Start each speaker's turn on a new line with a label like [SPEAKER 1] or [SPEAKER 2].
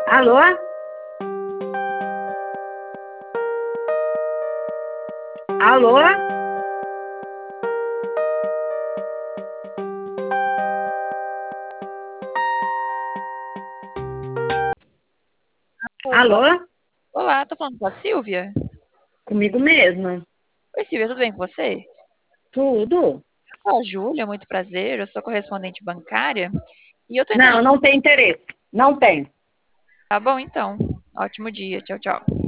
[SPEAKER 1] Alô? Alô?
[SPEAKER 2] Oi,
[SPEAKER 1] Alô?
[SPEAKER 2] olá, tô falando com a Silvia.
[SPEAKER 1] Comigo mesma.
[SPEAKER 2] Oi, Silvia, tudo bem com você?
[SPEAKER 1] Tudo?
[SPEAKER 2] Eu sou a Júlia, muito prazer, eu sou correspondente bancária e eu tô entrando.
[SPEAKER 1] Não, não tem interesse. Não tem.
[SPEAKER 2] Tá bom, então. Ótimo dia, tchau, tchau.